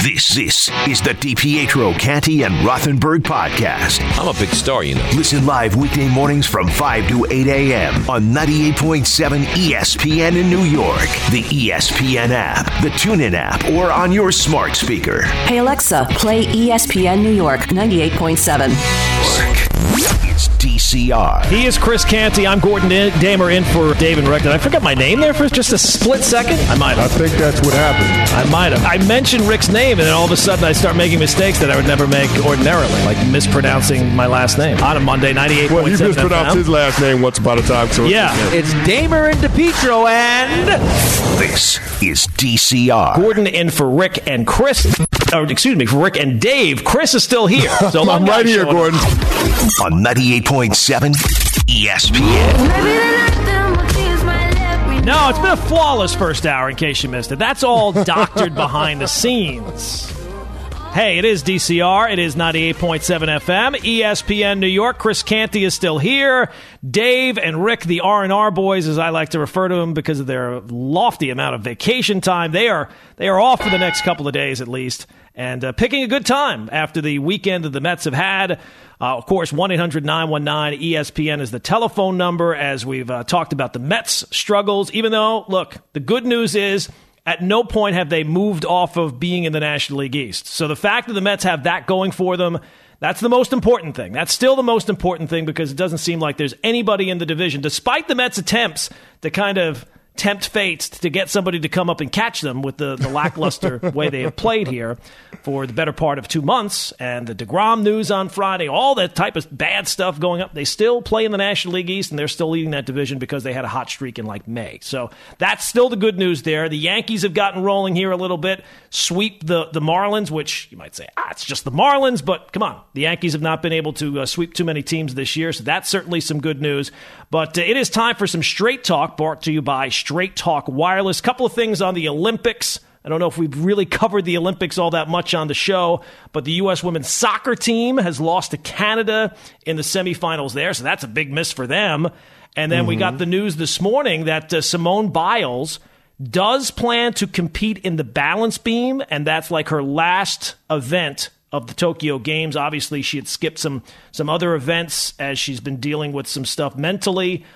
This is the DiPietro, Canty, and Rothenberg podcast. I'm a big star, you know. Listen live weekday mornings from 5 to 8 a.m. on 98.7 ESPN in New York, the ESPN app, the TuneIn app, or on your smart speaker. Hey, Alexa, play ESPN New York 98.7. It's DCR. He is Chris Canty. I'm Gordon Damer in for Dave and Rick. Did I forget my name there for just a split second? I might have. I think that's what happened. I might have. I mentioned Rick's name, and then all of a sudden I start making mistakes that I would never make ordinarily, like mispronouncing my last name. On a Monday, 98.7 Well, you mispronounced FM. his last name once upon a time. So Yeah. It's Damer and DiPietro, and This is DCR. Gordon in for Rick and Chris. Or, excuse me, for Rick and Dave. Chris is still here. So I'm right here, Gordon. On 98.7 ESPN. No, it's been a flawless first hour, in case you missed it. That's all doctored behind the scenes. Hey, it is DCR. It is 98.7 FM. ESPN New York. Chris Canty is still here. Dave and Rick, the R&R boys, as I like to refer to them because of their lofty amount of vacation time. They are off for the next couple of days at least, and picking a good time after the weekend that the Mets have had. Of course, 1-800-919-ESPN is the telephone number as we've talked about the Mets' struggles. Even though, look, the good news is at no point have they moved off of being in the National League East. So the fact that the Mets have that going for them, that's the most important thing. That's still the most important thing because it doesn't seem like there's anybody in the division, despite the Mets' attempts to kind of tempt fate to get somebody to come up and catch them with the lackluster way they have played here for the better part of 2 months, and the DeGrom news on Friday, all that type of bad stuff going up. They still play in the National League East, and they're still leading that division because they had a hot streak in like May. So that's still the good news there. The Yankees have gotten rolling here a little bit, sweep the Marlins, which you might say, it's just the Marlins, but come on. The Yankees have not been able to sweep too many teams this year, so that's certainly some good news. But it is time for some Straight Talk, brought to you by Straight Talk Wireless. Couple of things on the Olympics. I don't know if we've really covered the Olympics all that much on the show, but the U.S. women's soccer team has lost to Canada in the semifinals there, so that's a big miss for them. And then we got the news this morning that Simone Biles does plan to compete in the balance beam, and that's like her last event of the Tokyo Games. Obviously, she had skipped some other events as she's been dealing with some stuff mentally.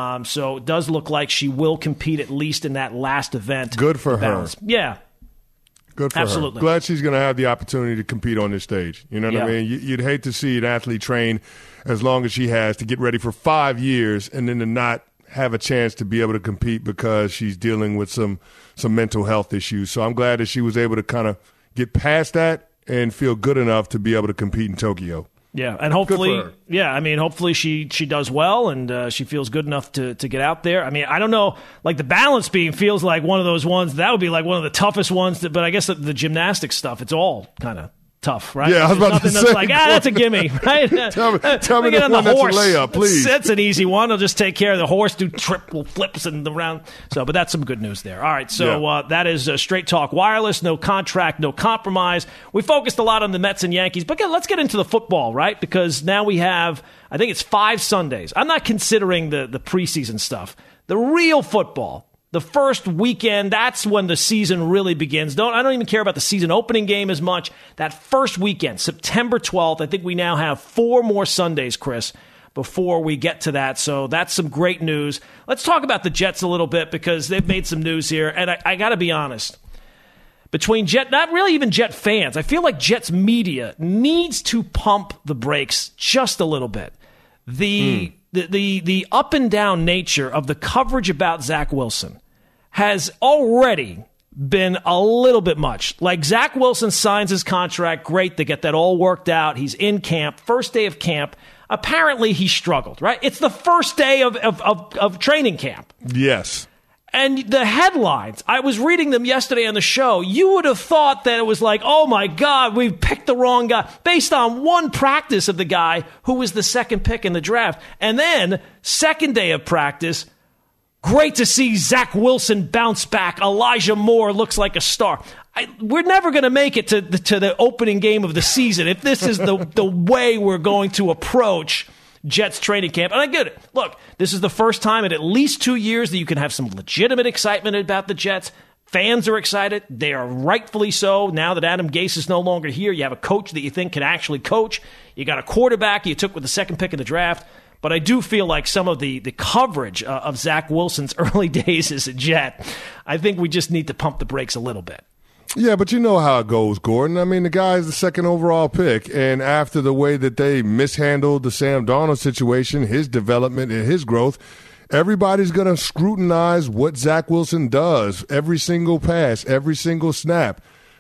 So it does look like she will compete at least in that last event. Good for her. Yeah. Good for Absolutely. her. Glad she's going to have the opportunity to compete on this stage. You know what I mean? You'd hate to see an athlete train as long as she has to get ready for 5 years and then to not have a chance to be able to compete because she's dealing with some mental health issues. So I'm glad that she was able to kind of get past that and feel good enough to be able to compete in Tokyo. Yeah, and hopefully she does well and she feels good enough to get out there. I mean, I don't know, like the balance beam feels like one of those ones, that would be like one of the toughest ones, but I guess the gymnastics stuff, it's all kind of tough, right? Yeah, I was about to say. That's like, that's a gimme, right? tell me get the on one the that's a horse. layup, please. That's an easy one. I'll just take care of the horse, do triple flips and the round. So, but that's some good news there. All right, so that is Straight Talk Wireless. No contract, no compromise. We focused a lot on the Mets and Yankees, but let's get into the football, right? Because now we have, I think it's 5 Sundays. I'm not considering the preseason stuff. The real football. The first weekend, that's when the season really begins. I don't even care about the season opening game as much. That first weekend, September 12th, I think we now have 4 more Sundays, Chris, before we get to that. So that's some great news. Let's talk about the Jets a little bit because they've made some news here. And I got to be honest, between not really even Jet fans, I feel like Jets media needs to pump the brakes just a little bit. The up and down nature of the coverage about Zach Wilson has already been a little bit much. Like, Zach Wilson signs his contract. Great. They get that all worked out. He's in camp. First day of camp. Apparently, he struggled, right? It's the first day of training camp. Yes. And the headlines, I was reading them yesterday on the show. You would have thought that it was like, oh, my God, we've picked the wrong guy based on one practice of the guy who was the second pick in the draft. And then, second day of practice, great to see Zach Wilson bounce back. Elijah Moore looks like a star. We're never going to make it to the opening game of the season if this is the way we're going to approach Jets training camp. And I get it. Look, this is the first time in at least 2 years that you can have some legitimate excitement about the Jets. fans are excited. They are rightfully so. Now that Adam Gase is no longer here, you have a coach that you think can actually coach. You got a quarterback you took with the second pick in the draft. But I do feel like some of the coverage of Zach Wilson's early days as a Jet, I think we just need to pump the brakes a little bit. Yeah, but you know how it goes, Gordon. I mean, the guy is the second overall pick, and after the way that they mishandled the Sam Darnold situation, his development and his growth, everybody's going to scrutinize what Zach Wilson does, every single pass, every single snap.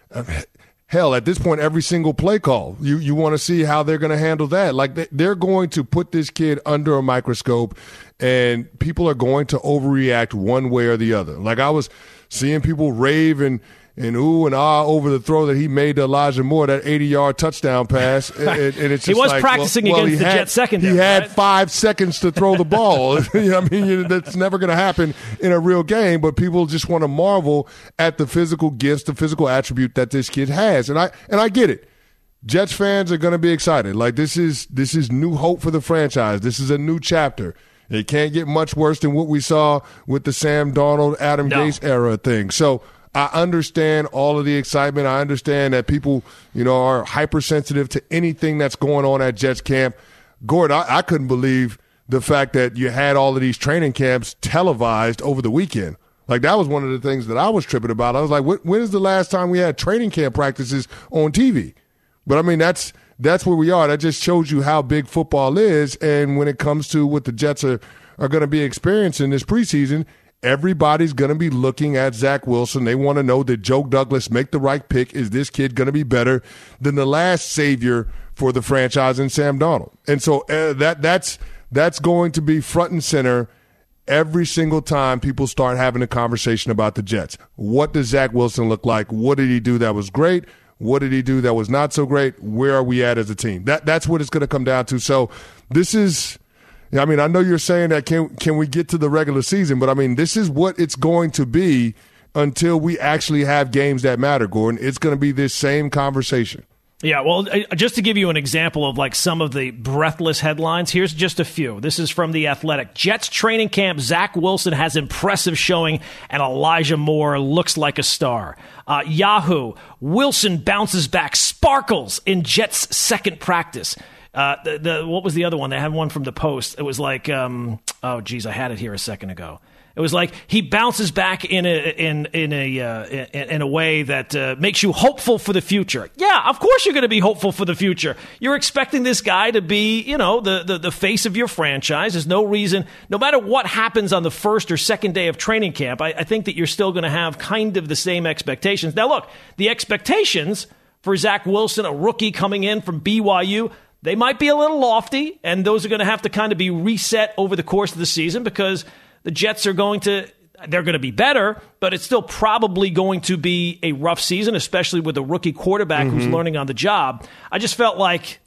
Hell, at this point, every single play call. You want to see how they're going to handle that. Like, they're going to put this kid under a microscope, and people are going to overreact one way or the other. Like, I was seeing people rave and ooh and ah over the throw that he made to Elijah Moore, that 80-yard touchdown pass. And it's just he was like, practicing against the Jets secondary. He had right? 5 seconds to throw the ball. I mean, that's never going to happen in a real game, but people just want to marvel at the physical gifts, the physical attribute that this kid has. And I get it. Jets fans are going to be excited. Like, this is new hope for the franchise. This is a new chapter. It can't get much worse than what we saw with the Sam Darnold, Adam Gase era thing. So I understand all of the excitement. I understand that people, are hypersensitive to anything that's going on at Jets camp. Gordon, I couldn't believe the fact that you had all of these training camps televised over the weekend. Like, that was one of the things that I was tripping about. I was like, when is the last time we had training camp practices on TV? But, I mean, that's where we are. That just shows you how big football is. And when it comes to what the Jets are going to be experiencing this preseason, everybody's going to be looking at Zach Wilson. They want to know, did Joe Douglas make the right pick? Is this kid going to be better than the last savior for the franchise in Sam Darnold? And so that's going to be front and center every single time people start having a conversation about the Jets. What does Zach Wilson look like? What did he do that was great? What did he do that was not so great? Where are we at as a team? That's what it's going to come down to. So this is – I mean, I know you're saying that can we get to the regular season, but, I mean, this is what it's going to be until we actually have games that matter, Gordon. It's going to be this same conversation. Yeah, well, just to give you an example of like some of the breathless headlines, here's just a few. This is from The Athletic. Jets training camp, Zach Wilson has impressive showing, and Elijah Moore looks like a star. Yahoo, Wilson bounces back, sparkles in Jets' second practice. What was the other one? They had one from the Post. It was like, I had it here a second ago. It was like he bounces back in a way that makes you hopeful for the future. Yeah, of course you're going to be hopeful for the future. You're expecting this guy to be, the face of your franchise. There's no reason, no matter what happens on the first or second day of training camp, I think that you're still going to have kind of the same expectations. Now, look, the expectations for Zach Wilson, a rookie coming in from BYU, they might be a little lofty, and those are going to have to kind of be reset over the course of the season because the Jets are they're going to be better, but it's still probably going to be a rough season, especially with a rookie quarterback who's learning on the job. I just felt like,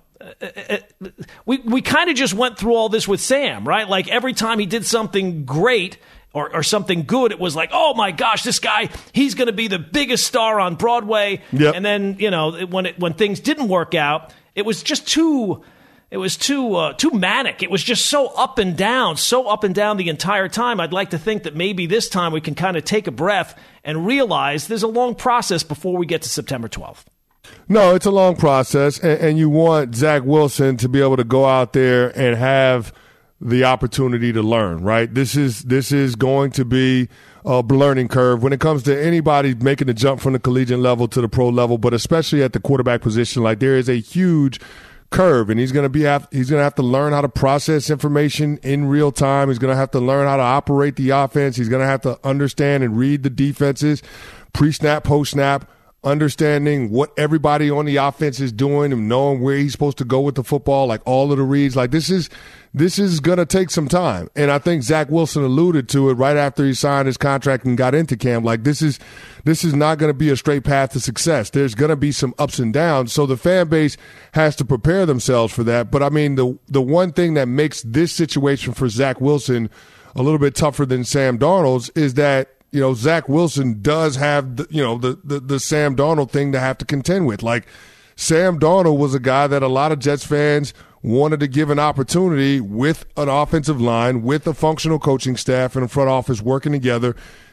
we kind of just went through all this with Sam, right? Like every time he did something great or something good, it was like, oh my gosh, this guy, he's going to be the biggest star on Broadway. Yep. And then, when things didn't work out, it was just too manic. It was just so up and down the entire time. I'd like to think that maybe this time we can kind of take a breath and realize there's a long process before we get to September 12th. No, it's a long process, and you want Zach Wilson to be able to go out there and have the opportunity to learn, right? This is going to be a learning curve when it comes to anybody making the jump from the collegiate level to the pro level, but especially at the quarterback position. Like, there is a huge curve, and he's going to have to learn how to process information in real time. He's going to have to learn how to operate the offense. He's going to have to understand and read the defenses, pre-snap, post-snap, understanding what everybody on the offense is doing and knowing where he's supposed to go with the football, like all of the reads. Like, this is going to take some time. And I think Zach Wilson alluded to it right after he signed his contract and got into camp. Like, this is not going to be a straight path to success. There's going to be some ups and downs. So the fan base has to prepare themselves for that. But I mean, the one thing that makes this situation for Zach Wilson a little bit tougher than Sam Darnold's is that, Zach Wilson does have the Sam Darnold thing to have to contend with. Like, Sam Darnold was a guy that a lot of Jets fans wanted to give an opportunity with an offensive line, with a functional coaching staff and a front office working together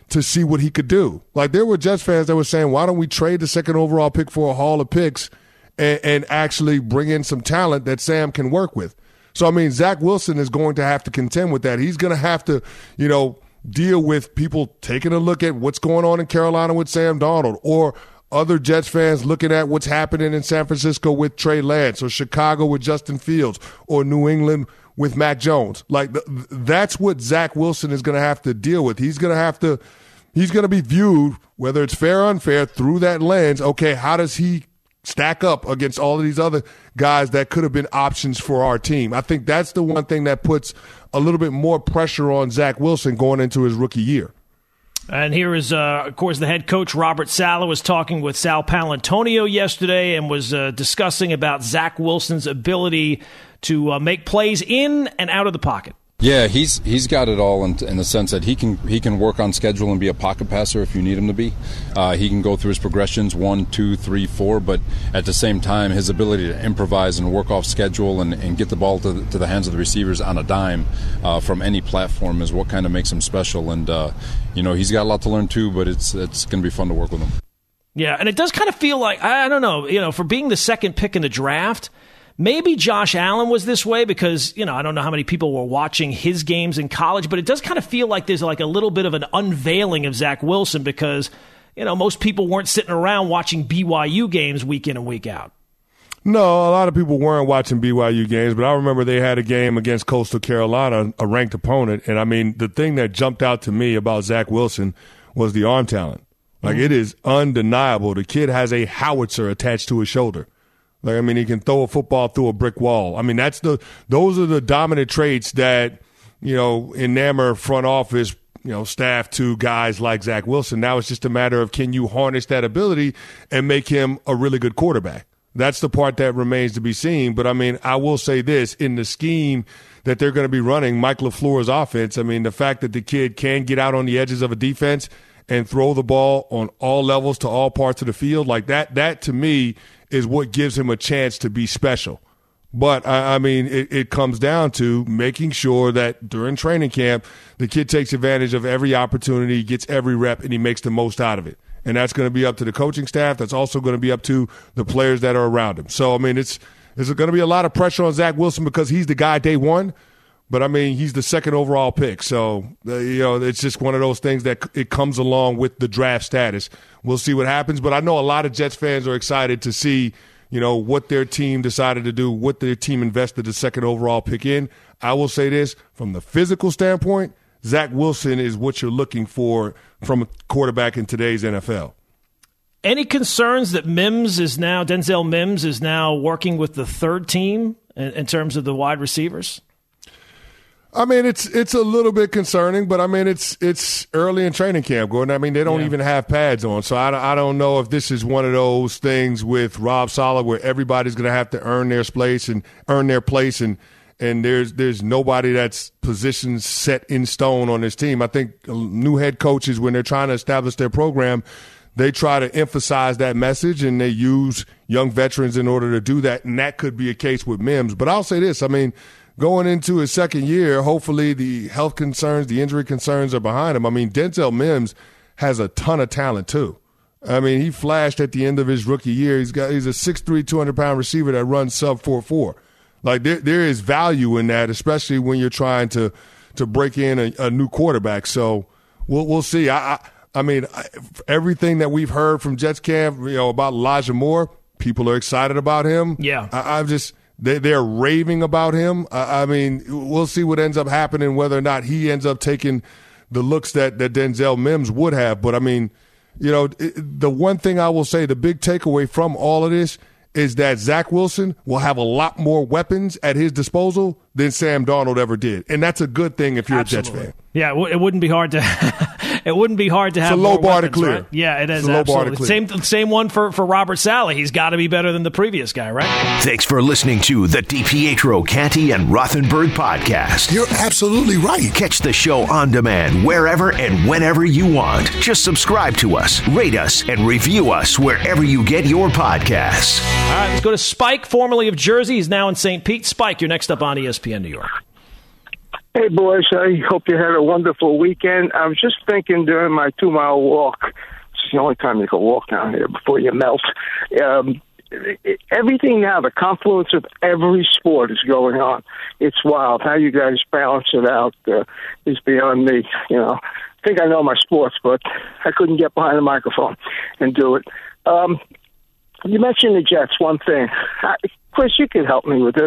to see what he could do. Like, there were Jets fans that were saying, why don't we trade the second overall pick for a haul of picks and actually bring in some talent that Sam can work with? So, I mean, Zach Wilson is going to have to contend with that. He's going to have to, deal with people taking a look at what's going on in Carolina with Sam Darnold, or other Jets fans looking at what's happening in San Francisco with Trey Lance, or Chicago with Justin Fields, or New England with Mac Jones. Like, that's what Zach Wilson is going to have to deal with. He's going to be viewed, whether it's fair or unfair, through that lens. Okay, how does he stack up against all of these other guys that could have been options for our team? I think that's the one thing that puts a little bit more pressure on Zach Wilson going into his rookie year. And here is, of course, the head coach, Robert Saleh, was talking with Sal Paolantonio yesterday and was discussing about Zach Wilson's ability to make plays in and out of the pocket. Yeah, he's got it all in the sense that he can work on schedule and be a pocket passer if you need him to be. He can go through his progressions 1, 2, 3, 4, but at the same time, his ability to improvise and work off schedule and get the ball to the hands of the receivers on a dime from any platform is what kind of makes him special. And he's got a lot to learn too, but it's going to be fun to work with him. Yeah, and it does kind of feel like, I don't know, for being the second pick in the draft. Maybe Josh Allen was this way because, I don't know how many people were watching his games in college, but it does kind of feel like there's like a little bit of an unveiling of Zach Wilson because, most people weren't sitting around watching BYU games week in and week out. No, a lot of people weren't watching BYU games, but I remember they had a game against Coastal Carolina, a ranked opponent, and I mean, the thing that jumped out to me about Zach Wilson was the arm talent. Like, it is undeniable. The kid has a howitzer attached to his shoulder. Like, I mean, he can throw a football through a brick wall. I mean, those are the dominant traits that, enamor front office, staff to guys like Zach Wilson. Now it's just a matter of, can you harness that ability and make him a really good quarterback? That's the part that remains to be seen. But, I mean, I will say this, in the scheme that they're going to be running, Mike LaFleur's offense, I mean, the fact that the kid can get out on the edges of a defense and throw the ball on all levels to all parts of the field, like that to me is what gives him a chance to be special. But, I mean, it comes down to making sure that during training camp, the kid takes advantage of every opportunity, gets every rep, and he makes the most out of it. And that's going to be up to the coaching staff. That's also going to be up to the players that are around him. So, I mean, there's going to be a lot of pressure on Zach Wilson because he's the guy day one. But, I mean, he's the second overall pick. So, it's just one of those things that it comes along with the draft status. We'll see what happens. But I know a lot of Jets fans are excited to see, what their team decided to do, what their team invested the second overall pick in. I will say this, from the physical standpoint, Zach Wilson is what you're looking for from a quarterback in today's NFL. Any concerns that Denzel Mims is now working with the third team in terms of the wide receivers? I mean, it's a little bit concerning, but I mean, it's early in training camp, Gordon. I mean, they don't even have pads on, so I don't know if this is one of those things with Rob Saleh where everybody's going to have to earn their place and there's nobody that's positioned set in stone on this team. I think new head coaches, when they're trying to establish their program, they try to emphasize that message and they use young veterans in order to do that, and that could be a case with Mims. But I'll say this, I mean, going into his second year, hopefully the health concerns, the injury concerns are behind him. I mean, Denzel Mims has a ton of talent too. I mean, he flashed at the end of his rookie year. He's a 6'3", 200-pound receiver that runs sub 4.4. Like, there is value in that, especially when you're trying to break in a new quarterback. So we'll see. I mean, everything that we've heard from Jets camp, about Elijah Moore, people are excited about him. Yeah. They're raving about him. I mean, we'll see what ends up happening, whether or not he ends up taking the looks that Denzel Mims would have. But, I mean, the one thing I will say, the big takeaway from all of this is that Zach Wilson will have a lot more weapons at his disposal than Sam Darnold ever did. And that's a good thing if you're a Jets fan. Yeah, it wouldn't be hard to have more weapons. It's a low bar to clear. Right? Yeah, it is, absolutely. Same one for Robert Saleh. He's got to be better than the previous guy, right? Thanks for listening to the DiPietro, Canty, and Rothenberg podcast. You're absolutely right. Catch the show on demand wherever and whenever you want. Just subscribe to us, rate us, and review us wherever you get your podcasts. All right, let's go to Spike, formerly of Jersey. He's now in St. Pete. Spike, you're next up on ESPN New York. Hey, boys. I hope you had a wonderful weekend. I was just thinking during my 2-mile walk, it's the only time you can walk down here before you melt. Everything now, the confluence of every sport is going on. It's wild. How you guys balance it out is beyond me. I think I know my sports, but I couldn't get behind the microphone and do it. You mentioned the Jets, one thing. Chris, you can help me with this.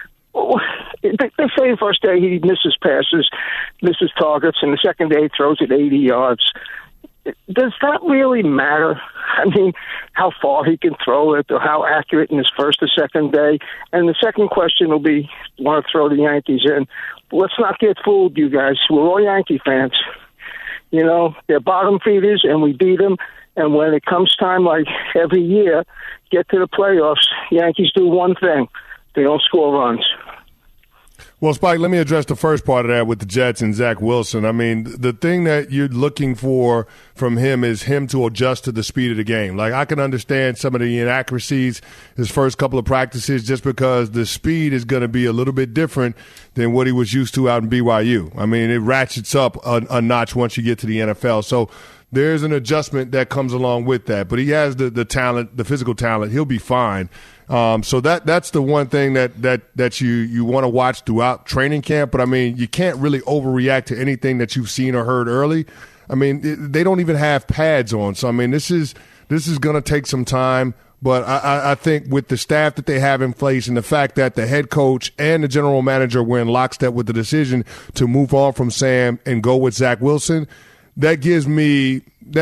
They say the first day he misses passes, misses targets, and the second day he throws it 80 yards. Does that really matter? I mean, how far he can throw it or how accurate in his first or second day? And the second question will be, want to throw the Yankees in. Let's not get fooled, you guys. We're all Yankee fans. They're bottom feeders, and we beat them. And when it comes time, like every year, get to the playoffs, Yankees do one thing. They don't score runs. Well, Spike, let me address the first part of that with the Jets and Zach Wilson. I mean, the thing that you're looking for from him is him to adjust to the speed of the game. Like, I can understand some of the inaccuracies his first couple of practices just because the speed is going to be a little bit different than what he was used to out in BYU. I mean, it ratchets up a notch once you get to the NFL. So there's an adjustment that comes along with that. But he has the talent, the physical talent. He'll be fine. So that's the one thing that you want to watch throughout training camp. But, I mean, you can't really overreact to anything that you've seen or heard early. I mean, they don't even have pads on. So, I mean, this is going to take some time. But I think with the staff that they have in place and the fact that the head coach and the general manager were in lockstep with the decision to move on from Sam and go with Zach Wilson, that gives me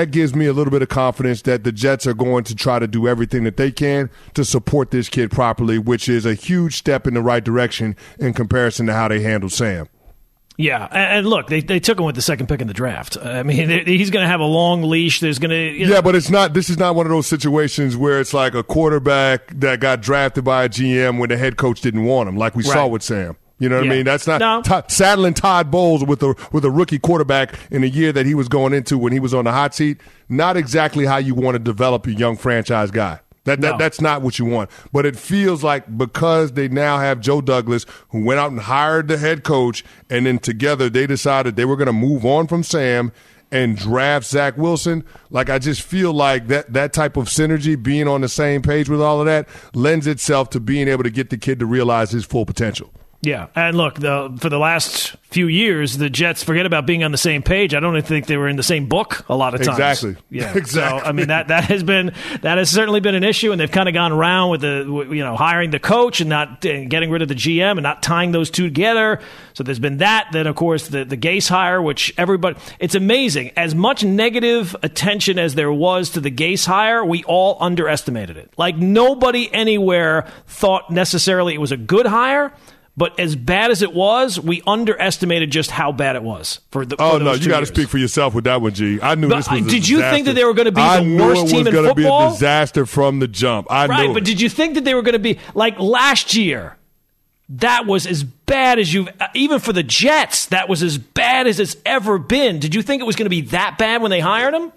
a little bit of confidence that the Jets are going to try to do everything that they can to support this kid properly, which is a huge step in the right direction in comparison to how they handled Sam. Yeah, and look, they took him with the second pick in the draft. I mean, he's going to have a long leash. There's going to Yeah, but it's not. This is not one of those situations where it's like a quarterback that got drafted by a GM when the head coach didn't want him, like we saw with Sam. You know what I mean? That's not saddling Todd Bowles with a rookie quarterback in the year that he was going into when he was on the hot seat. Not exactly how you want to develop a young franchise guy. That's not what you want. But it feels like because they now have Joe Douglas, who went out and hired the head coach, and then together they decided they were going to move on from Sam and draft Zach Wilson. Like, I just feel like that type of synergy, being on the same page with all of that, lends itself to being able to get the kid to realize his full potential. Yeah, and look, for the last few years, the Jets, forget about being on the same page. I don't even think they were in the same book a lot of times. Exactly. Yeah. Exactly. So, I mean, that has certainly been an issue, and they've kind of gone around with hiring the coach and not getting rid of the GM and not tying those two together. So there's been that. Then, of course, the Gase hire, which everybody – it's amazing. As much negative attention as there was to the Gase hire, we all underestimated it. Like, nobody anywhere thought necessarily it was a good hire. But as bad as it was, we underestimated just how bad it was for the. Oh no, you got to speak for yourself with that one, G. I knew this was. Did you think that they were going to be the worst team in football? I knew it was going to be a disaster from the jump. I knew it. Right, but did you think that they were going to be like last year? That was as bad as even for the Jets. That was as bad as it's ever been. Did you think it was going to be that bad when they hired him?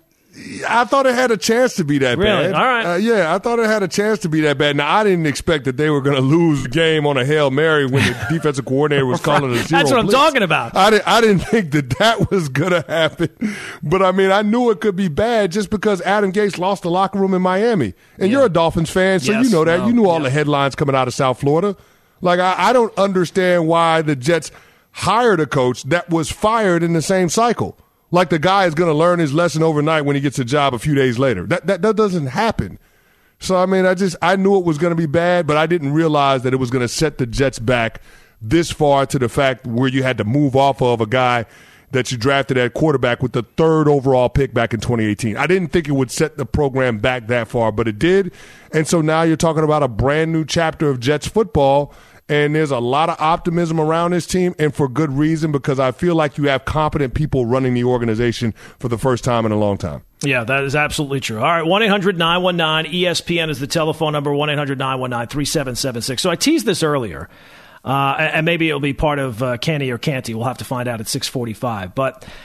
I thought it had a chance to be that really? bad. All right. Yeah, I thought it had a chance to be that bad. Now, I didn't expect that they were going to lose the game on a Hail Mary when the defensive coordinator was calling a zero That's what blitz. I'm talking about. I didn't think that was going to happen. But, I mean, I knew it could be bad just because Adam Gase lost the locker room in Miami. And you're a Dolphins fan, so you know that. You knew all the headlines coming out of South Florida. Like, I don't understand why the Jets hired a coach that was fired in the same cycle. Like the guy is going to learn his lesson overnight when he gets a job a few days later. That doesn't happen. So, I mean, I knew it was going to be bad, but I didn't realize that it was going to set the Jets back this far to the fact where you had to move off of a guy that you drafted at quarterback with the 3rd overall pick back in 2018. I didn't think it would set the program back that far, but it did. And so now you're talking about a brand new chapter of Jets football. And there's a lot of optimism around this team, and for good reason, because I feel like you have competent people running the organization for the first time in a long time. Yeah, that is absolutely true. All right, 1-800-919-ESPN is the telephone number, 1-800-919-3776. So I teased this earlier, and maybe it'll be part of Canny or Canty. We'll have to find out at 6:45. But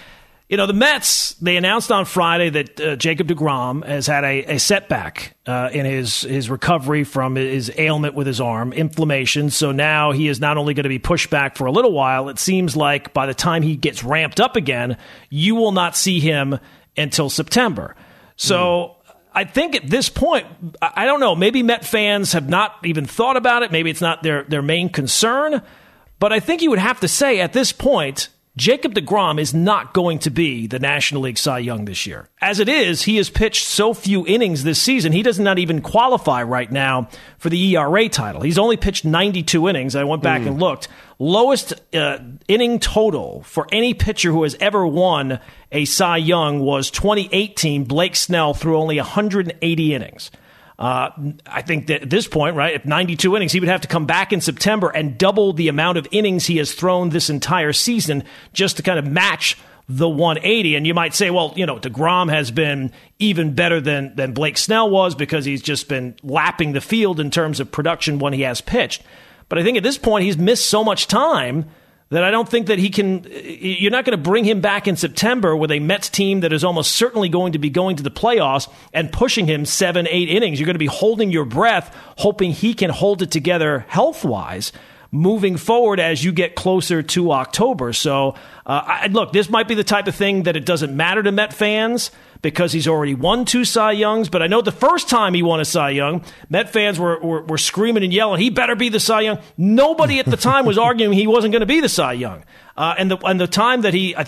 The Mets, they announced on Friday that Jacob deGrom has had a setback in his recovery from his ailment with his arm, inflammation. So now he is not only going to be pushed back for a little while, it seems like by the time he gets ramped up again, you will not see him until September. So I think at this point, I don't know, maybe Met fans have not even thought about it. Maybe it's not their main concern. But I think you would have to say at this point, Jacob deGrom is not going to be the National League Cy Young this year. As it is, he has pitched so few innings this season, he does not even qualify right now for the ERA title. He's only pitched 92 innings. I went back and looked. Lowest inning total for any pitcher who has ever won a Cy Young was 2018. Blake Snell threw only 180 innings. I think that at this point, right, if 92 innings, he would have to come back in September and double the amount of innings he has thrown this entire season just to kind of match the 180. And you might say, well, deGrom has been even better than Blake Snell was because he's just been lapping the field in terms of production when he has pitched. But I think at this point, he's missed so much time that I don't think that he can. You're not going to bring him back in September with a Mets team that is almost certainly going to be going to the playoffs and pushing him 7-8 innings. You're going to be holding your breath, hoping he can hold it together health-wise moving forward as you get closer to October. So, look, this might be the type of thing that it doesn't matter to Met fans because he's already won 2 Cy Youngs. But I know the first time he won a Cy Young, Met fans were screaming and yelling, he better be the Cy Young. Nobody at the time was arguing he wasn't going to be the Cy Young. And the time that he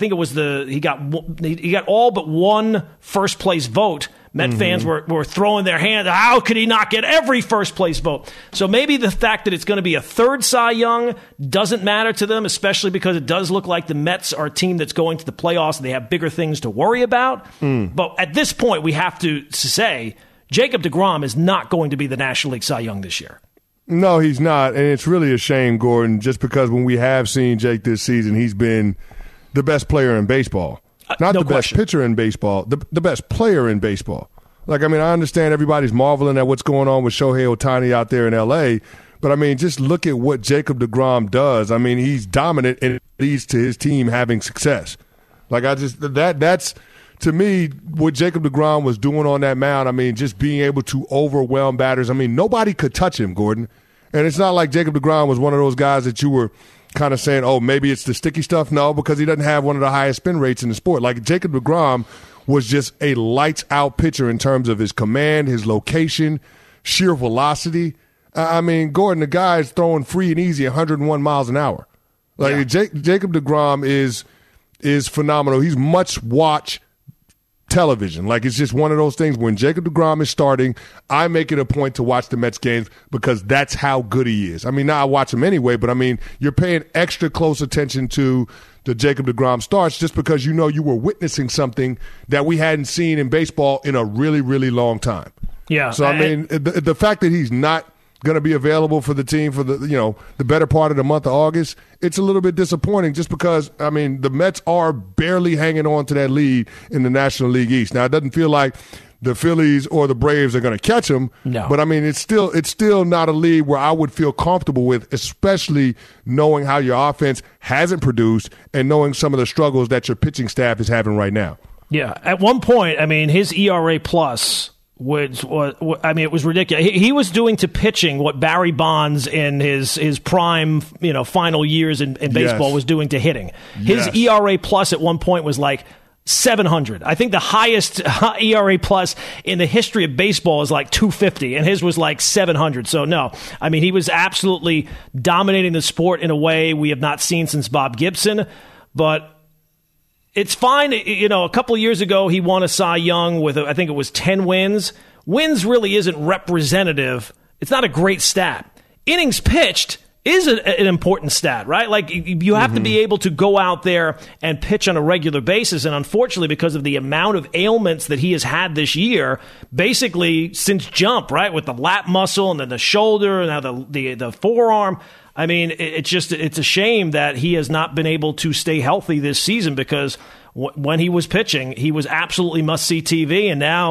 got all but one first place vote, Met fans were throwing their hands. How could he not get every first place vote? So maybe the fact that it's going to be a third Cy Young doesn't matter to them, especially because it does look like the Mets are a team that's going to the playoffs and they have bigger things to worry about. But at this point, we have to say Jacob deGrom is not going to be the National League Cy Young this year. No, he's not. And it's really a shame, Gordon, just because when we have seen Jake this season, he's been the best player in baseball. Not the best pitcher in baseball, the best player in baseball. I understand everybody's marveling at what's going on with Shohei Ohtani out there in L.A., but, just look at what Jacob deGrom does. He's dominant and it leads to his team having success. That's, to me, what Jacob deGrom was doing on that mound. Just being able to overwhelm batters. Nobody could touch him, Gordon. And it's not like Jacob deGrom was one of those guys that you were kind of saying, oh, maybe it's the sticky stuff. No, because he doesn't have one of the highest spin rates in the sport. Jacob deGrom was just a lights-out pitcher in terms of his command, his location, sheer velocity. Gordon, the guy is throwing free and easy 101 miles an hour. Jacob deGrom is phenomenal. He's much-watched television. It's just one of those things. When Jacob deGrom is starting, I make it a point to watch the Mets games because that's how good he is. Now I watch him anyway, but you're paying extra close attention to the Jacob deGrom starts just because you were witnessing something that we hadn't seen in baseball in a really, really long time. Yeah. So the fact that he's not going to be available for the team for the better part of the month of August, it's a little bit disappointing just because, the Mets are barely hanging on to that lead in the National League East. Now, it doesn't feel like the Phillies or the Braves are going to catch him. No. But, it's still not a league where I would feel comfortable with, especially knowing how your offense hasn't produced and knowing some of the struggles that your pitching staff is having right now. Yeah. At one point, his ERA plus it was ridiculous. He was doing to pitching what Barry Bonds in his prime, final years in baseball was doing to hitting. His ERA plus at one point was like 700. I think the highest ERA plus in the history of baseball is like 250, and his was like 700. So no, he was absolutely dominating the sport in a way we have not seen since Bob Gibson, but it's fine. A couple of years ago, he won a Cy Young with, I think it was 10 wins. Wins really isn't representative. It's not a great stat. Innings pitched is an important stat, right? You have to be able to go out there and pitch on a regular basis. And unfortunately, because of the amount of ailments that he has had this year, basically since jump, right, with the lat muscle and then the shoulder and now the forearm, it's a shame that he has not been able to stay healthy this season because when he was pitching, he was absolutely must-see TV. And now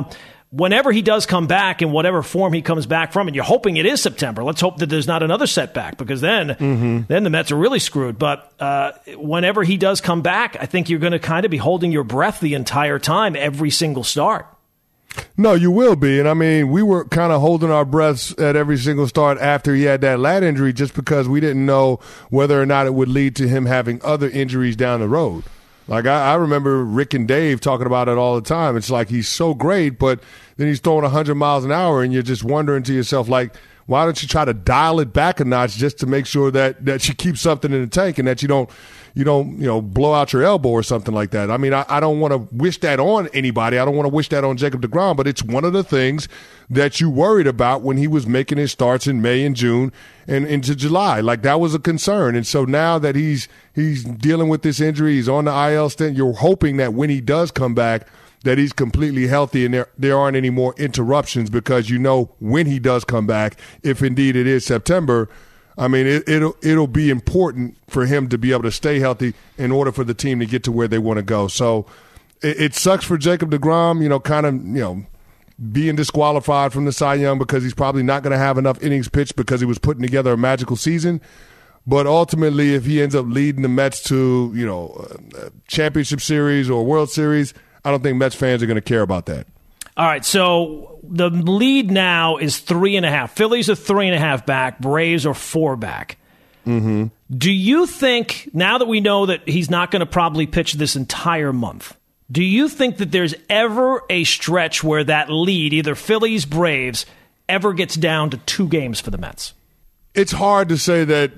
whenever he does come back in whatever form he comes back from, and you're hoping it is September, let's hope that there's not another setback, because then the Mets are really screwed. But whenever he does come back, I think you're going to kind of be holding your breath the entire time, every single start. No, you will be. And, I mean, we were kind of holding our breaths at every single start after he had that lat injury, just because we didn't know whether or not it would lead to him having other injuries down the road. Like, I remember Rick and Dave talking about it all the time. It's like he's so great, but then he's throwing 100 miles an hour, and you're just wondering to yourself, like, why don't you try to dial it back a notch just to make sure that you keep something in the tank and that you don't blow out your elbow or something like that. I mean, I don't want to wish that on anybody. I don't want to wish that on Jacob deGrom, but it's one of the things that you worried about when he was making his starts in May and June and into July. Like, that was a concern. And so now that he's dealing with this injury, he's on the IL stint, you're hoping that when he does come back, that he's completely healthy and there aren't any more interruptions, because you know when he does come back, if indeed it is September, I mean, it'll be important for him to be able to stay healthy in order for the team to get to where they want to go. So it sucks for Jacob deGrom, being disqualified from the Cy Young, because he's probably not going to have enough innings pitched because he was putting together a magical season. But ultimately, if he ends up leading the Mets to, a championship series or a World Series, I don't think Mets fans are going to care about that. All right, so the lead now is 3.5. Phillies are 3.5 back. Braves are 4 back. Mm-hmm. Do you think, now that we know that he's not going to probably pitch this entire month, do you think that there's ever a stretch where that lead, either Phillies, Braves, ever gets down to 2 games for the Mets? It's hard to say that.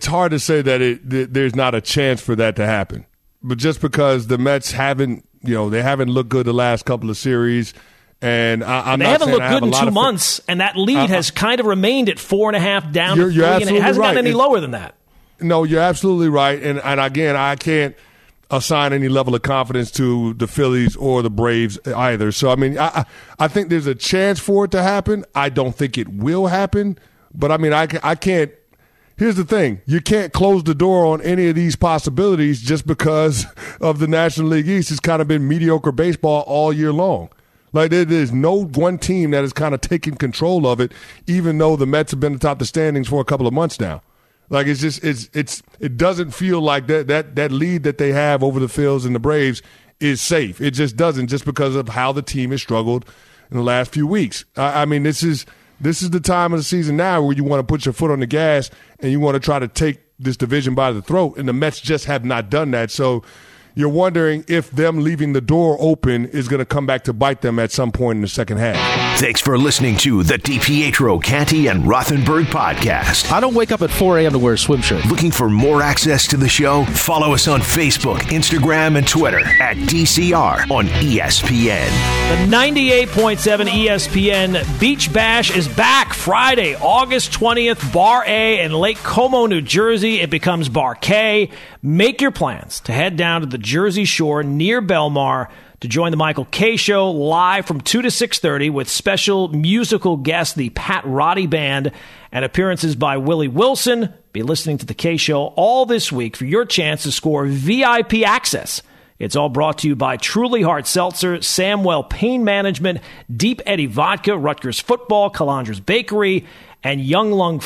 There's not a chance for that to happen. But just because the Mets haven't looked good the last couple of series. And I'm they not haven't saying looked good in 2 months, and that lead has kind of remained at 4.5 down to 3, and it hasn't gotten any lower than that. No, you're absolutely right. And again, I can't assign any level of confidence to the Phillies or the Braves either. So, I mean, I think there's a chance for it to happen. I don't think it will happen. But, I mean, I can't. Here's the thing. You can't close the door on any of these possibilities just because of the National League East. It's kind of been mediocre baseball all year long. Like, there's no one team that has kind of taken control of it, even though the Mets have been atop the standings for a couple of months now. Like, it doesn't feel like that lead that they have over the Phils and the Braves is safe. It just doesn't, just because of how the team has struggled in the last few weeks. I mean, this is the time of the season now where you want to put your foot on the gas and you want to try to take this division by the throat, and the Mets just have not done that. So you're wondering if them leaving the door open is going to come back to bite them at some point in the second half. Thanks for listening to the DiPietro, Canty, and Rothenberg podcast. I don't wake up at 4 a.m. to wear a swim shirt. Looking for more access to the show? Follow us on Facebook, Instagram, and Twitter at DCR on ESPN. The 98.7 ESPN Beach Bash is back Friday, August 20th, Bar A in Lake Como, New Jersey. It becomes Bar K. Make your plans to head down to the Jersey Shore near Belmar to join the Michael Kay Show live from 2 to 6:30 with special musical guests, the Pat Roddy Band, and appearances by Willie Wilson. Be listening to the Kay Show all this week for your chance to score VIP access. It's all brought to you by Truly Hard Seltzer, Samwell Pain Management, Deep Eddy Vodka, Rutgers Football, Calandra's Bakery, and Youngling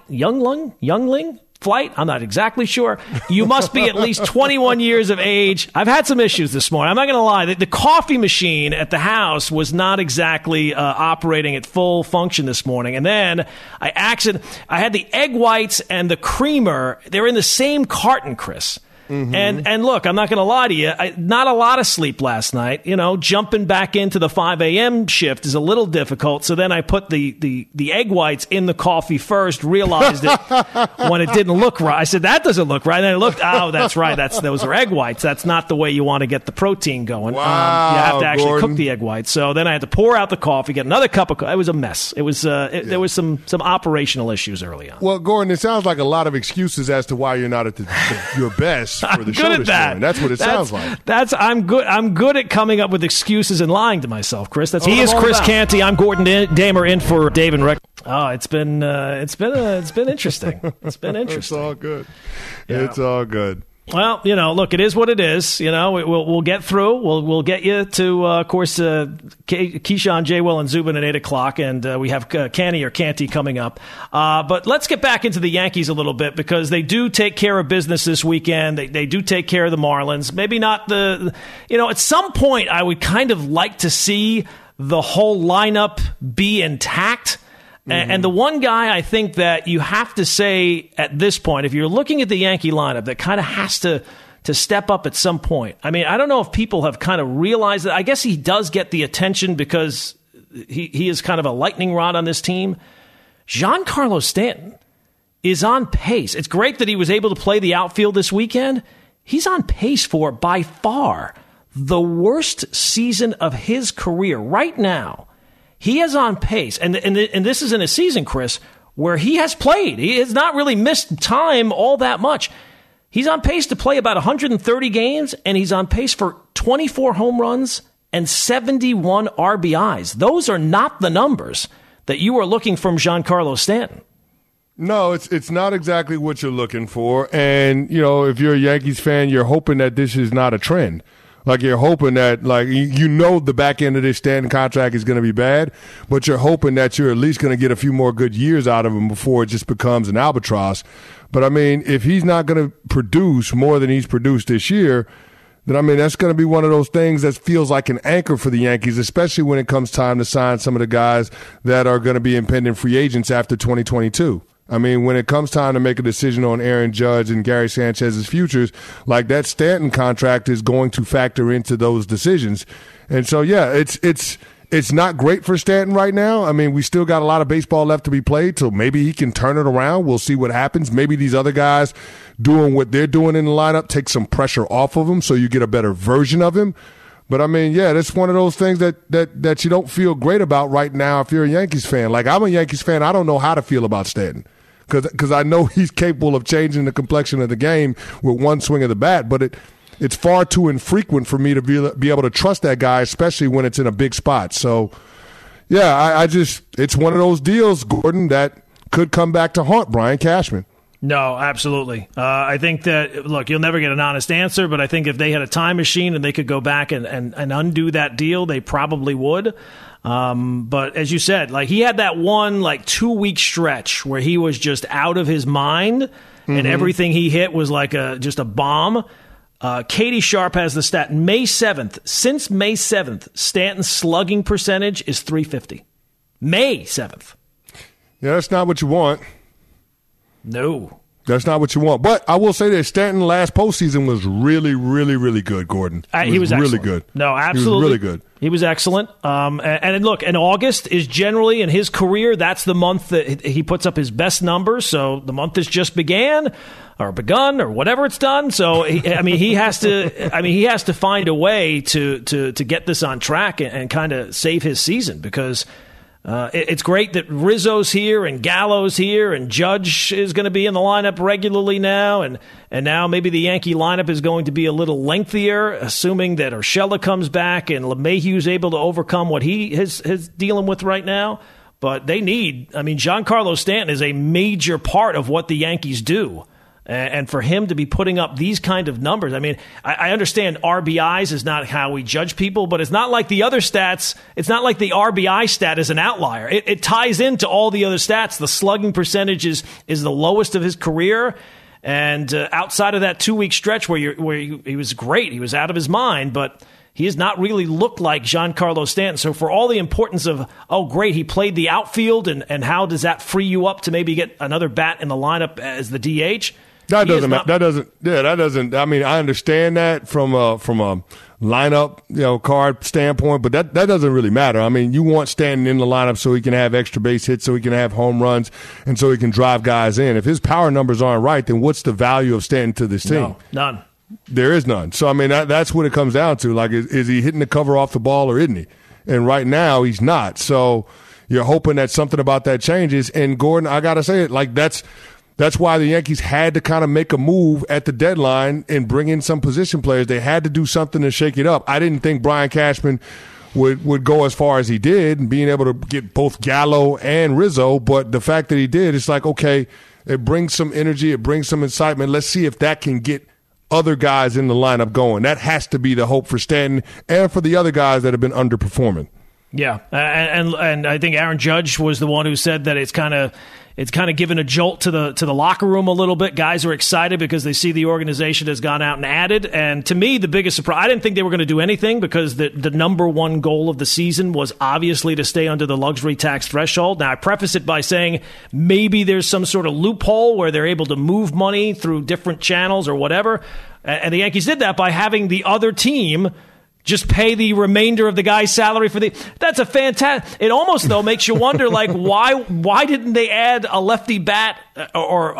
Flight? I'm not exactly sure. You must be at least 21 years of age. I've had some issues this morning. I'm not going to lie. The coffee machine at the house was not exactly operating at full function this morning. And then I had the egg whites and the creamer. They're in the same carton, Chris. Mm-hmm. And look, I'm not going to lie to you. Not a lot of sleep last night. Jumping back into the 5 a.m. shift is a little difficult. So then I put the egg whites in the coffee first, realized it when it didn't look right. I said, that doesn't look right. And then I looked, oh, that's right. Those are egg whites. That's not the way you want to get the protein going. Wow, you have to actually Gordon. cook the egg whites. So then I had to pour out the coffee, get another cup of coffee. It was a mess. It was There was some operational issues early on. Well, Gordon, it sounds like a lot of excuses as to why you're not at your best for the show this morning. That's what it sounds like. I'm good at coming up with excuses and lying to myself, Chris. He is Chris Canty. I'm Gordon Damer in for Dave and Rick. Oh, it's been interesting. It's been interesting. It's all good. Yeah. It's all good. Well, look, it is what it is. We'll get through. We'll get you to, of course, Keyshawn, J. Will, and Zubin at 8 o'clock, and we have Canty or Canty coming up. But let's get back into the Yankees a little bit because they do take care of business this weekend. They do take care of the Marlins. Maybe not at some point I would kind of like to see the whole lineup be intact. And the one guy I think that you have to say at this point, if you're looking at the Yankee lineup, that kind of has to step up at some point. I mean, I don't know if people have kind of realized that. I guess he does get the attention because he is kind of a lightning rod on this team. Giancarlo Stanton is on pace. It's great that he was able to play the outfield this weekend. He's on pace for, by far, the worst season of his career right now. He is on pace, and this is in a season, Chris, where he has played. He has not really missed time all that much. He's on pace to play about 130 games, and he's on pace for 24 home runs and 71 RBIs. Those are not the numbers that you are looking from Giancarlo Stanton. No, it's not exactly what you're looking for. And, if you're a Yankees fan, you're hoping that this is not a trend. Like, you're hoping that, the back end of this Stanton contract is going to be bad, but you're hoping that you're at least going to get a few more good years out of him before it just becomes an albatross. But, I mean, if he's not going to produce more than he's produced this year, then, I mean, that's going to be one of those things that feels like an anchor for the Yankees, especially when it comes time to sign some of the guys that are going to be impending free agents after 2022. I mean, when it comes time to make a decision on Aaron Judge and Gary Sanchez's futures, that Stanton contract is going to factor into those decisions. And so, yeah, it's not great for Stanton right now. I mean, we still got a lot of baseball left to be played, so maybe he can turn it around. We'll see what happens. Maybe these other guys doing what they're doing in the lineup take some pressure off of him so you get a better version of him. But, I mean, yeah, that's one of those things that you don't feel great about right now if you're a Yankees fan. I'm a Yankees fan. I don't know how to feel about Stanton. Because I know he's capable of changing the complexion of the game with one swing of the bat, but it's far too infrequent for me to be able to trust that guy, especially when it's in a big spot. So, yeah, it's one of those deals, Gordon, that could come back to haunt Brian Cashman. No, absolutely. I think that, look, you'll never get an honest answer, but I think if they had a time machine and they could go back and undo that deal, they probably would. But as you said, he had that one 2-week stretch where he was just out of his mind and everything he hit was just a bomb. Katie Sharp has the stat. Since May 7th, Stanton's slugging percentage is .350. May 7th. Yeah, that's not what you want. No. That's not what you want. But I will say that Stanton last postseason was really, really, really good, Gordon. He was really excellent. Good. No, absolutely. He was really good. He was excellent. And look, and August is generally in his career, that's the month that he puts up his best numbers. So the month has just begun or whatever it's done. So he has to find a way to get this on track and kind of save his season because it's great that Rizzo's here and Gallo's here and Judge is going to be in the lineup regularly now. And now maybe the Yankee lineup is going to be a little lengthier, assuming that Urshela comes back and LeMahieu's able to overcome what he is dealing with right now. But Giancarlo Stanton is a major part of what the Yankees do. And for him to be putting up these kind of numbers, I understand RBIs is not how we judge people, but it's not like the other stats. It's not like the RBI stat is an outlier. It ties into all the other stats. The slugging percentage is the lowest of his career. And outside of that 2-week stretch where he was great, he was out of his mind, but he has not really looked like Giancarlo Stanton. So for all the importance of, great, he played the outfield, and how does that free you up to maybe get another bat in the lineup as the DH? That doesn't. I understand that from a lineup, card standpoint, but that doesn't really matter. You want Stanton in the lineup so he can have extra base hits, so he can have home runs, and so he can drive guys in. If his power numbers aren't right, then what's the value of Stanton to this team? No, none. There is none. So that's what it comes down to. Is he hitting the cover off the ball or isn't he? And right now he's not. So you're hoping that something about that changes. And Gordon, I gotta say it, That's why the Yankees had to kind of make a move at the deadline and bring in some position players. They had to do something to shake it up. I didn't think Brian Cashman would go as far as he did and being able to get both Gallo and Rizzo, but the fact that he did, it's okay, it brings some energy, it brings some excitement. Let's see if that can get other guys in the lineup going. That has to be the hope for Stanton and for the other guys that have been underperforming. Yeah, and I think Aaron Judge was the one who said that it's kind of given a jolt to the locker room a little bit. Guys are excited because they see the organization has gone out and added. And to me, the biggest surprise, I didn't think they were going to do anything because the number one goal of the season was obviously to stay under the luxury tax threshold. Now, I preface it by saying maybe there's some sort of loophole where they're able to move money through different channels or whatever. And the Yankees did that by having the other team just pay the remainder of the guy's salary for that's a fantastic. It almost though makes you wonder, like, why didn't they add a lefty bat or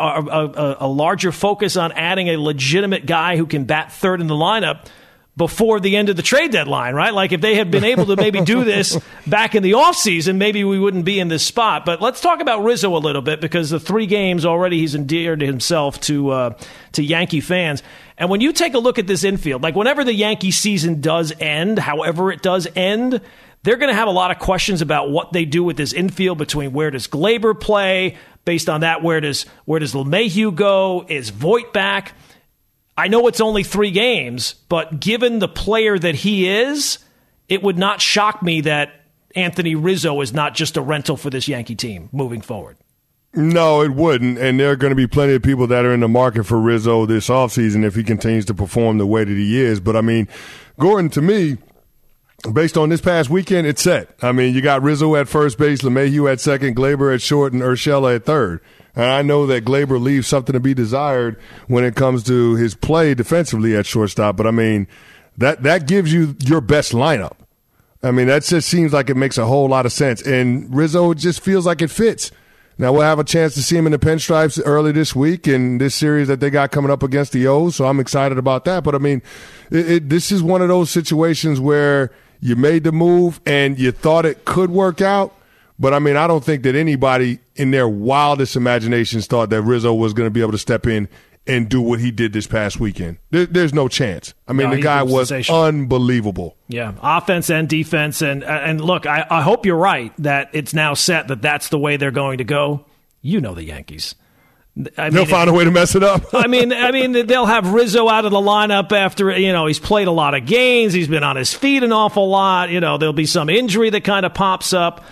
a larger focus on adding a legitimate guy who can bat third in the lineup before the end of the trade deadline, right? Like, if they had been able to maybe do this back in the offseason, maybe we wouldn't be in this spot. But let's talk about Rizzo a little bit, because the 3 games already he's endeared himself to Yankee fans. And when you take a look at this infield, like whenever the Yankee season does end, however it does end, they're going to have a lot of questions about what they do with this infield between where does Gleyber play? Based on that, where does LeMahieu go? Is Voit back? I know it's only 3 games, but given the player that he is, it would not shock me that Anthony Rizzo is not just a rental for this Yankee team moving forward. No, it wouldn't. And there are going to be plenty of people that are in the market for Rizzo this offseason if he continues to perform the way that he is. But, I mean, Gordon, to me, based on this past weekend, it's set. I mean, you got Rizzo at first base, LeMahieu at second, Gleyber at short, and Urshela at third. And I know that Gleyber leaves something to be desired when it comes to his play defensively at shortstop. But, I mean, that gives you your best lineup. I mean, that just seems like it makes a whole lot of sense. And Rizzo just feels like it fits. Now, we'll have a chance to see him in the pinstripes early this week in this series that they got coming up against the O's, so I'm excited about that. But, I mean, this is one of those situations where you made the move and you thought it could work out. But, I mean, I don't think that anybody in their wildest imaginations thought that Rizzo was going to be able to step in and do what he did this past weekend. There's no chance. I mean, the guy was unbelievable. Yeah, offense and defense. And look, I hope you're right that it's now set that that's the way they're going to go. You know the Yankees. They'll find a way to mess it up. I mean, they'll have Rizzo out of the lineup after, he's played a lot of games. He's been on his feet an awful lot. There'll be some injury that kind of pops up.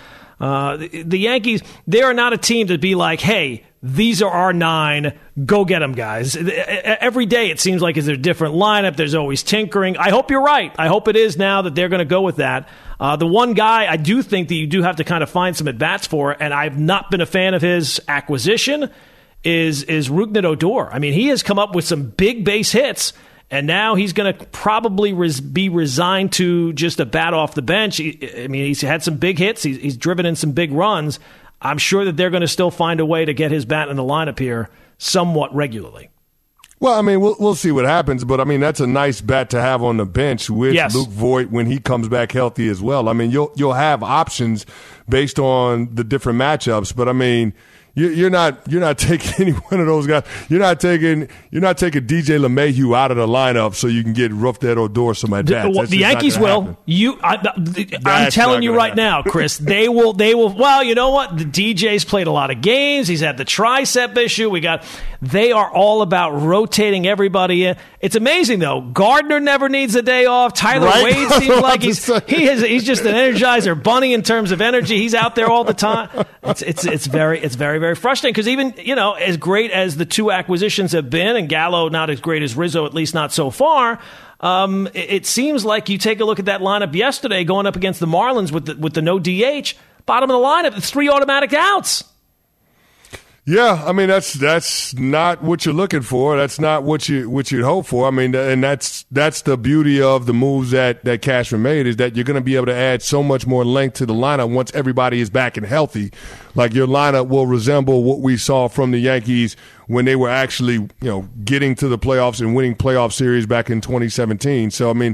The Yankees, they are not a team to be like, hey, these are our 9. Go get them, guys. Every day it seems like it's a different lineup. There's always tinkering. I hope you're right. I hope it is now that they're going to go with that. The one guy I do think that you do have to kind of find some at-bats for, and I've not been a fan of his acquisition, is Rougned Odor. I mean, he has come up with some big base hits, and now he's going to probably be resigned to just a bat off the bench. He's had some big hits. He's driven in some big runs. I'm sure that they're going to still find a way to get his bat in the lineup here somewhat regularly. Well, I mean, we'll see what happens, but I mean, that's a nice bat to have on the bench with Luke Voit when he comes back healthy as well. I mean, you'll have options based on the different matchups, but I mean, you're not taking any one of those guys. You're not taking DJ LeMahieu out of the lineup so you can get Rougned Odor some at bats. The Yankees will. I'm telling you right now, Chris. They will. Well, you know what? The DJ's played a lot of games. He's had the tricep issue. They are all about rotating everybody in. It's amazing though. Gardner never needs a day off. Tyler Wade seems like he's just an Energizer bunny in terms of energy. He's out there all the time. It's very very frustrating because even as great as the 2 acquisitions have been, and Gallo not as great as Rizzo, at least not so far. It seems like you take a look at that lineup yesterday going up against the Marlins with the no DH, bottom of the lineup, it's 3 automatic outs. Yeah, I mean that's not what you're looking for. That's not what you'd hope for. I mean, and that's the beauty of the moves that Cashman made, is that you're going to be able to add so much more length to the lineup once everybody is back and healthy. Like, your lineup will resemble what we saw from the Yankees when they were actually getting to the playoffs and winning playoff series back in 2017. So I mean,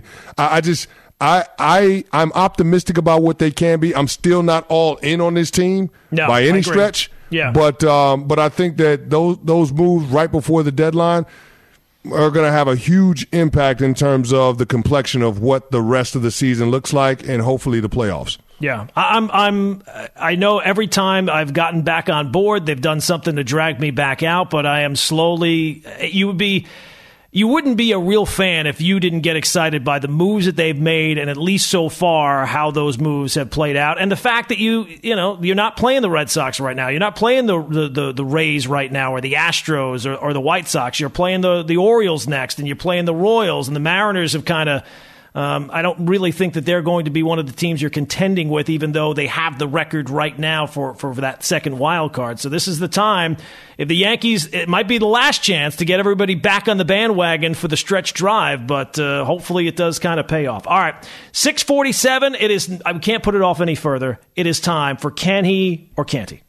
I'm optimistic about what they can be. I'm still not all in on this team by any stretch. Yeah, but I think that those moves right before the deadline are going to have a huge impact in terms of the complexion of what the rest of the season looks like, and hopefully the playoffs. Yeah, I know every time I've gotten back on board, they've done something to drag me back out, but I am slowly. you wouldn't be a real fan if you didn't get excited by the moves that they've made, and at least so far how those moves have played out, and the fact that you're not playing the Red Sox right now, you're not playing the Rays right now, or the Astros, or the White Sox. You're playing the Orioles next, and you're playing the Royals, and the Mariners have kind of. I don't really think that they're going to be one of the teams you're contending with, even though they have the record right now for that second wild card. So this is the time. If the Yankees, it might be the last chance to get everybody back on the bandwagon for the stretch drive, but hopefully it does kind of pay off. All right, 6:47. It is. I can't put it off any further. It is time for Can He or Can't He?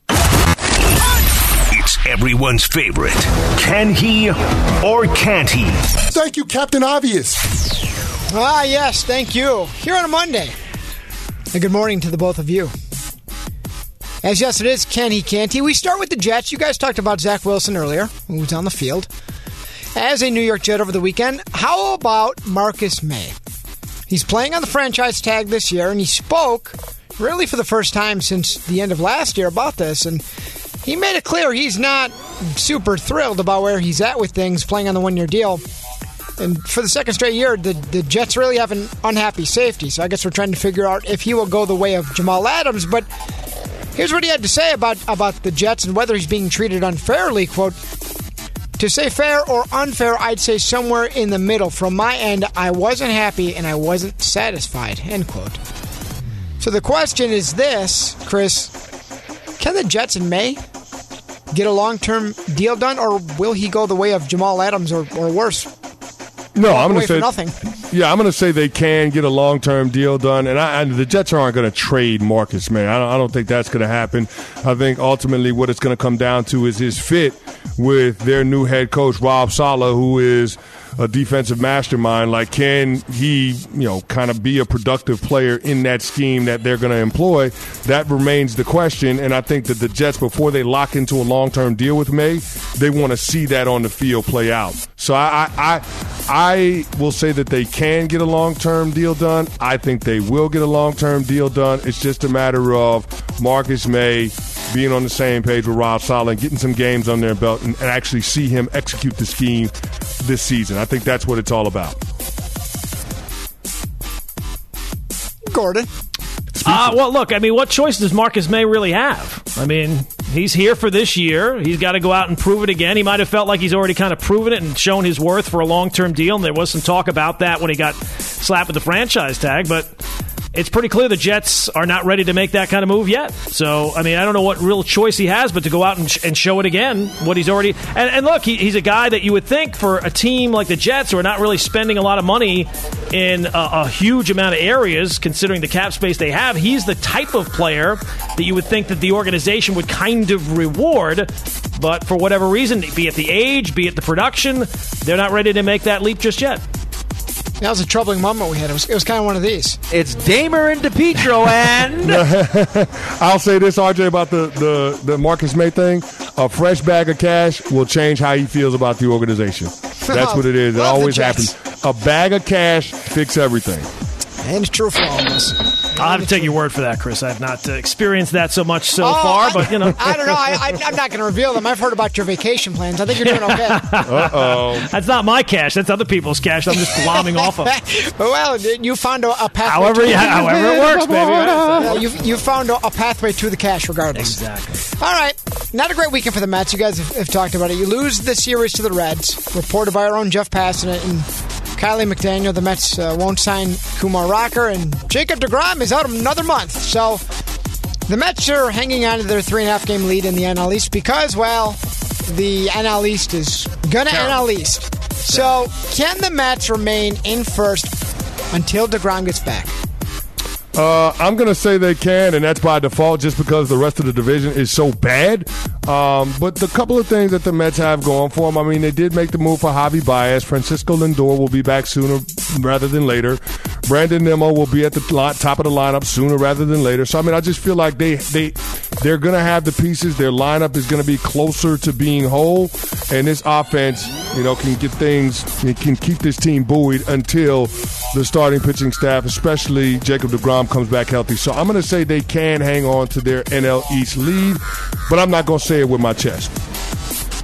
It's everyone's favorite. Can he or can't he? Thank you, Captain Obvious. Ah, yes, thank you. Here on a Monday. And good morning to the both of you. As yes, it is Can He, Can't He. We start with the Jets. You guys talked about Zach Wilson earlier, who was on the field. As a New York Jet over the weekend, how about Marcus May? He's playing on the franchise tag this year, and he spoke, really for the first time since the end of last year, about this. And he made it clear he's not super thrilled about where he's at with things, playing on the one-year deal. And for the second straight year, the Jets really have an unhappy safety. So I guess we're trying to figure out if he will go the way of Jamal Adams. But here's what he had to say about the Jets and whether he's being treated unfairly. Quote, to say fair or unfair, I'd say somewhere in the middle. From my end, I wasn't happy and I wasn't satisfied. End quote. So the question is this, Chris. Can the Jets in May get a long-term deal done, or will he go the way of Jamal Adams or worse? No, I'm going to say nothing. Yeah, I'm going to say they can get a long-term deal done, and the Jets aren't going to trade Marcus May. I don't think that's going to happen. I think ultimately what it's going to come down to is his fit with their new head coach, Rob Saleh, who is a defensive mastermind. Like, can he, kind of be a productive player in that scheme that they're going to employ? That remains the question, and I think that the Jets, before they lock into a long-term deal with May, they want to see that on the field play out. So I will say that they can get a long-term deal done. I think they will get a long-term deal done. It's just a matter of Marcus May being on the same page with Rob Saleh and getting some games on their belt and actually see him execute the scheme this season. I think that's what it's all about. Gordon. Well, look, what choice does Marcus May really have? He's here for this year. He's got to go out and prove it again. He might have felt like he's already kind of proven it and shown his worth for a long-term deal, and there was some talk about that when he got slapped with the franchise tag, but it's pretty clear the Jets are not ready to make that kind of move yet. So, I don't know what real choice he has but to go out and show it again, what he's already... And look, he's a guy that you would think for a team like the Jets who are not really spending a lot of money in a huge amount of areas, considering the cap space they have, he's the type of player that you would think that the organization would kind of reward. But for whatever reason, be it the age, be it the production, they're not ready to make that leap just yet. That was a troubling moment we had. It was kind of one of these. It's Damer and DePietro, and I'll say this, RJ, about the Marcus May thing. A fresh bag of cash will change how he feels about the organization. That's what it is. It always happens. A bag of cash fix everything. And it's true for all of us. I'll have to take your word for that, Chris. I have not experienced that so much far, but I don't know. I'm not going to reveal them. I've heard about your vacation plans. I think you're doing okay. Uh-oh. That's not my cash. That's other people's cash I'm just glomming off of. Well, you found a pathway. However it works, baby. Right? You found a pathway to the cash regardless. Exactly. All right. Not a great weekend for the Mets. You guys have talked about it. You lose the series to the Reds. Reported by our own Jeff Passanant and Kylie McDaniel. The Mets won't sign Kumar Rocker, and Jacob deGrom is out another month. So the Mets are hanging on to their 3.5-game lead in the NL East because, well, the NL East is going to NL East. So can the Mets remain in first until deGrom gets back? I'm going to say they can, and that's by default just because the rest of the division is so bad. But the couple of things that the Mets have going for them, they did make the move for Javi Baez. Francisco Lindor will be back sooner rather than later. Brandon Nimmo will be at the top of the lineup sooner rather than later. So, I just feel like they're going to have the pieces. Their lineup is going to be closer to being whole, and this offense, can get things, it can keep this team buoyed until the starting pitching staff, especially Jacob deGrom, comes back healthy. So I'm going to say they can hang on to their NL East lead, but I'm not going to say it with my chest.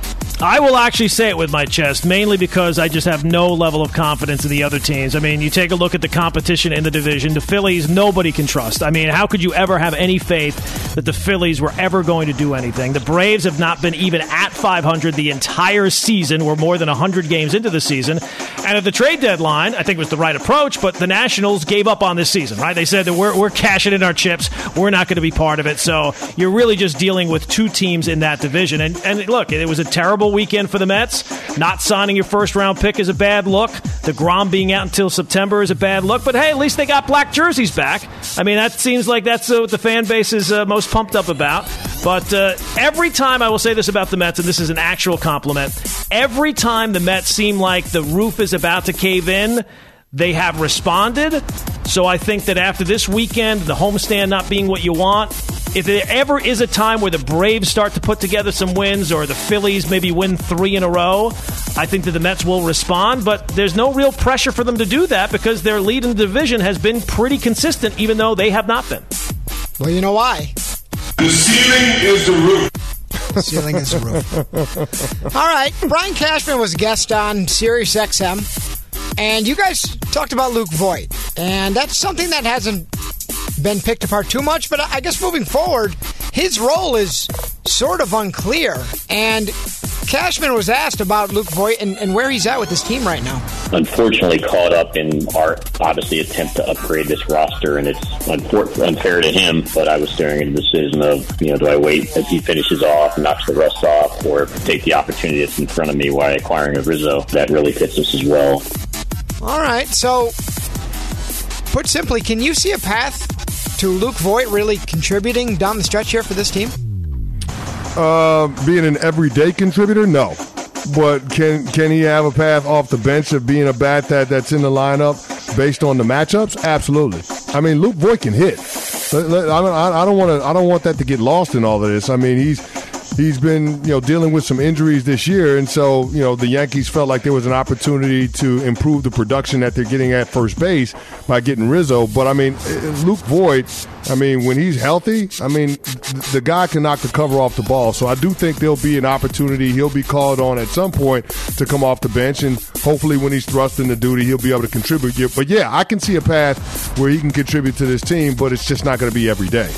I will actually say it with my chest, mainly because I just have no level of confidence in the other teams. I mean, you take a look at the competition in the division. The Phillies, nobody can trust. I mean, how could you ever have any faith that the Phillies were ever going to do anything? The Braves have not been even at 500 the entire season. We're more than 100 games into the season. And at the trade deadline, I think it was the right approach, but the Nationals gave up on this season, right? They said that we're cashing in our chips. We're not going to be part of it. So you're really just dealing with two teams in that division. And look, it was a terrible weekend for the Mets. Not signing your first-round pick is a bad look. DeGrom being out until September is a bad look. But, hey, at least they got black jerseys back. I mean, that seems like that's what the fan base is most pumped up about. But every time, I will say this about the Mets, and this is an actual compliment, every time the Mets seem like the roof is about to cave in, they have responded. So I think that after this weekend, the homestand not being what you want, if there ever is a time where the Braves start to put together some wins or the Phillies maybe win 3 in a row, I think that the Mets will respond. But there's no real pressure for them to do that because their lead in the division has been pretty consistent, even though they have not been. Well, you know why? The ceiling is the roof. Ceiling is the roof. All right. Brian Cashman was a guest on Sirius XM, and you guys talked about Luke Voit. And that's something that hasn't been picked apart too much, but I guess moving forward, his role is sort of unclear. And Cashman was asked about Luke Voit and where he's at with his team right now. Unfortunately caught up in our, obviously, attempt to upgrade this roster, and it's unfair to him, but I was staring at the decision of, do I wait as he finishes off, knocks the rust off, or take the opportunity that's in front of me while acquiring a Rizzo that really fits us as well. All right, so put simply, can you see a path to Luke Voit really contributing down the stretch here for this team? Being an everyday contributor, no. But can he have a path off the bench of being a bat that's in the lineup based on the matchups? Absolutely. I mean, Luke Voit can hit. I don't want that to get lost in all of this. I mean, he's been dealing with some injuries this year, and so the Yankees felt like there was an opportunity to improve the production that they're getting at first base by getting Rizzo. But I mean, Luke Voit, when he's healthy, the guy can knock the cover off the ball. So I do think there'll be an opportunity. He'll be called on at some point to come off the bench, and hopefully when he's thrust into duty, he'll be able to contribute. But yeah, I can see a path where he can contribute to this team, but it's just not going to be every day.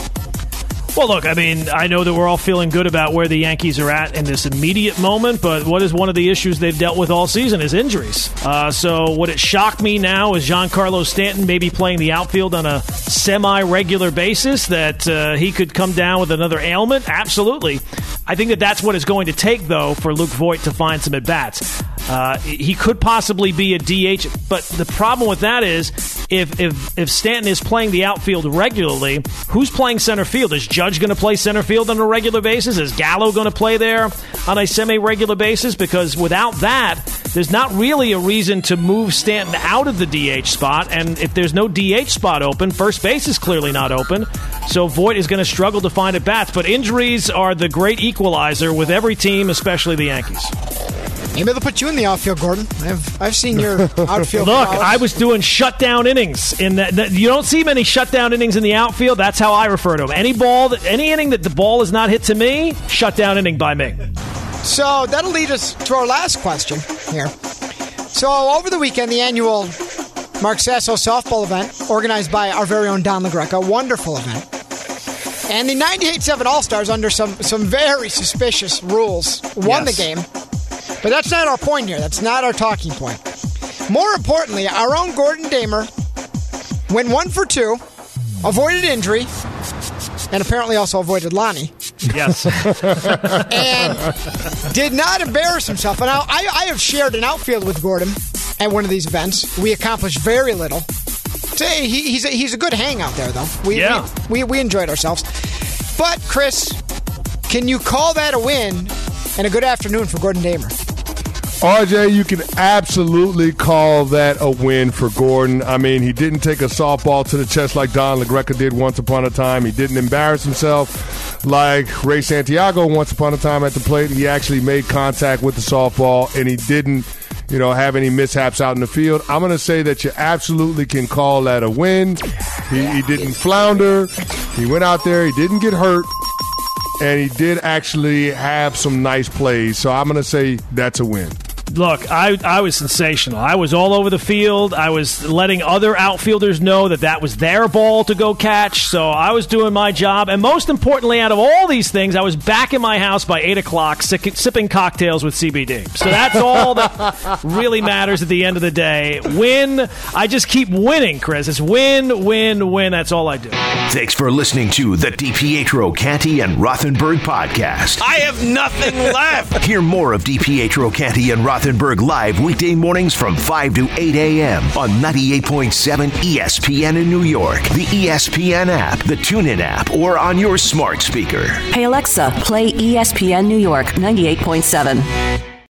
Well, look, I know that we're all feeling good about where the Yankees are at in this immediate moment, but what is one of the issues they've dealt with all season is injuries. So would it shock me now is Giancarlo Stanton maybe playing the outfield on a semi-regular basis that he could come down with another ailment? Absolutely. I think that's what it's going to take, though, for Luke Voit to find some at-bats. He could possibly be a DH, but the problem with that is if Stanton is playing the outfield regularly, who's playing center field? Is Judge going to play center field on a regular basis? Is Gallo going to play there on a semi-regular basis? Because without that, there's not really a reason to move Stanton out of the DH spot, and if there's no DH spot open, first base is clearly not open, so Voit is going to struggle to find at-bats. But injuries are the great equalizer with every team, especially the Yankees. Maybe they'll put you in the outfield, Gordon. I've seen your outfield. Look, prowess. I was doing shutdown innings. In that, you don't see many shutdown innings in the outfield. That's how I refer to them. Any inning that the ball is not hit to me, shutdown inning by me. So that'll lead us to our last question here. So over the weekend, the annual Mark Sasso softball event, organized by our very own Don LaGreca, wonderful event. And the 98.7 All-Stars, under some very suspicious rules, won the game. But that's not our point here. That's not our talking point. More importantly, our own Gordon Damer went 1 for 2, avoided injury, and apparently also avoided Lonnie. Yes. And did not embarrass himself. And I have shared an outfield with Gordon at one of these events. We accomplished very little. He's a good hangout there, though. We enjoyed ourselves. But, Chris, can you call that a win and a good afternoon for Gordon Damer? RJ, you can absolutely call that a win for Gordon. He didn't take a softball to the chest like Don LaGreca did once upon a time. He didn't embarrass himself like Ray Santiago once upon a time at the plate. He actually made contact with the softball, and he didn't, have any mishaps out in the field. I'm going to say that you absolutely can call that a win. He didn't flounder. He went out there. He didn't get hurt. and he did actually have some nice plays. So I'm going to say that's a win. Look, I was sensational. I was all over the field. I was letting other outfielders know that was their ball to go catch. So I was doing my job. And most importantly, out of all these things, I was back in my house by 8 o'clock sipping cocktails with CBD. So that's all that really matters at the end of the day. Win. I just keep winning, Chris. It's win, win, win. That's all I do. Thanks for listening to the DiPietro, Canty, and Rothenberg podcast. I have nothing left. Hear more of DiPietro, Canty, and Rothenberg live weekday mornings from 5 to 8 a.m. on 98.7 ESPN in New York, the ESPN app, the TuneIn app, or on your smart speaker. Hey, Alexa, play ESPN New York 98.7.